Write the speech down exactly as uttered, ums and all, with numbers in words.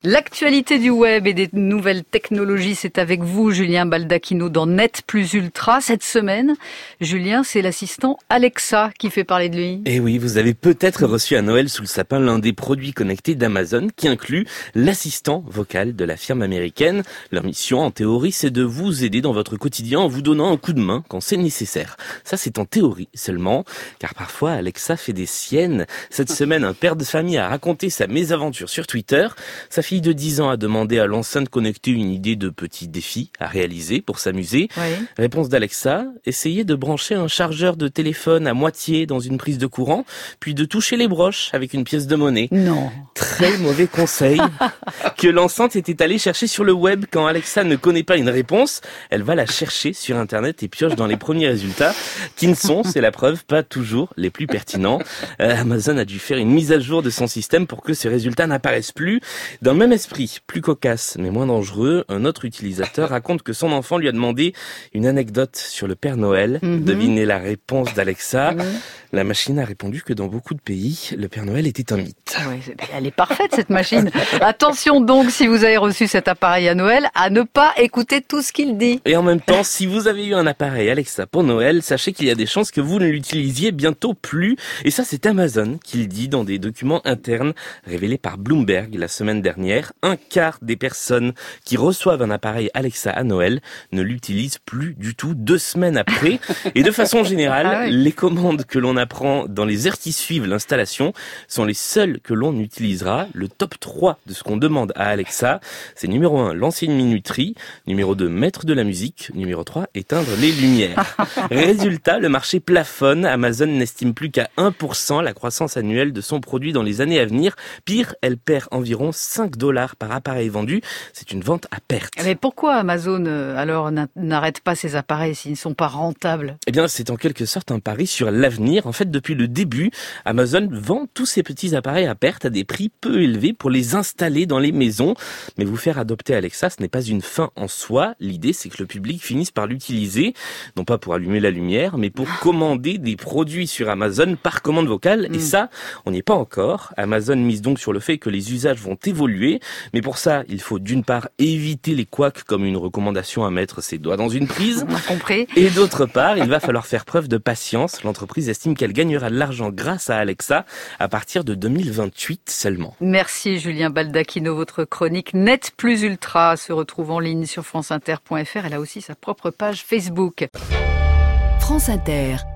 L'actualité du web et des nouvelles technologies, c'est avec vous, Julien Baldacchino, dans Net Plus Ultra. Cette semaine, Julien, c'est l'assistant Alexa qui fait parler de lui. Et oui, vous avez peut-être reçu à Noël sous le sapin l'un des produits connectés d'Amazon qui inclut l'assistant vocal de la firme américaine. Leur mission, en théorie, c'est de vous aider dans votre quotidien en vous donnant un coup de main quand c'est nécessaire. Ça, c'est en théorie seulement, car parfois Alexa fait des siennes. Cette semaine, un père de famille a raconté sa mésaventure sur Twitter. Sa fille de dix ans a demandé à l'enceinte connectée une idée de petit défi à réaliser pour s'amuser. Oui. Réponse d'Alexa, essayez de brancher un chargeur de téléphone à moitié dans une prise de courant, puis de toucher les broches avec une pièce de monnaie. Non. Très mauvais conseil que l'enceinte était allée chercher sur le web. Quand Alexa ne connaît pas une réponse, elle va la chercher sur Internet et pioche dans les premiers résultats qui ne sont, c'est la preuve, pas toujours les plus pertinents. Euh, Amazon a dû faire une mise à jour de son système pour que ces résultats n'apparaissent plus. Dans le même esprit, plus cocasse mais moins dangereux, un autre utilisateur raconte que son enfant lui a demandé une anecdote sur le Père Noël. Mm-hmm. Devinez la réponse d'Alexa. Mm-hmm. La machine a répondu que dans beaucoup de pays, le Père Noël était un mythe. Oui, elle est parfaite cette machine. Attention donc, si vous avez reçu cet appareil à Noël, à ne pas écouter tout ce qu'il dit. Et en même temps, si vous avez eu un appareil Alexa pour Noël, sachez qu'il y a des chances que vous ne l'utilisiez bientôt plus. Et ça, c'est Amazon qui le dit dans des documents internes révélés par Bloomberg la semaine dernière. Un quart des personnes qui reçoivent un appareil Alexa à Noël ne l'utilisent plus du tout deux semaines après. Et de façon générale, ah oui. les commandes que l'on apprend dans les heures qui suivent l'installation sont les seules que l'on utilisera. Le top trois de ce qu'on demande à Alexa, c'est numéro un, lancer une minuterie, numéro deux, mettre de la musique, numéro trois, éteindre les lumières. Résultat, le marché plafonne. Amazon n'estime plus qu'à un pour cent la croissance annuelle de son produit dans les années à venir. Pire, elle perd environ cinq dollars par appareil vendu. C'est une vente à perte. Mais pourquoi Amazon, alors, n'arrête pas ses appareils s'ils ne sont pas rentables? Eh bien, c'est en quelque sorte un pari sur l'avenir. En fait, depuis le début, Amazon vend tous ces petits appareils à perte à des prix peu élevés pour les installer dans les maisons. Mais vous faire adopter Alexa, ce n'est pas une fin en soi. L'idée, c'est que le public finisse par l'utiliser, non pas pour allumer la lumière, mais pour commander des produits sur Amazon par commande vocale. Mm. Et ça, on n'y est pas encore. Amazon mise donc sur le fait que les usages vont évoluer. Mais pour ça, il faut d'une part éviter les couacs comme une recommandation à mettre ses doigts dans une prise. On a compris. Et d'autre part, il va falloir faire preuve de patience. L'entreprise estime qu'elle gagnera de l'argent grâce à Alexa à partir de deux mille vingt-huit seulement. Merci Julien Baldacchino. Votre chronique Net Plus Ultra se retrouve en ligne sur franceinter point f r. Elle a aussi sa propre page Facebook. France Inter.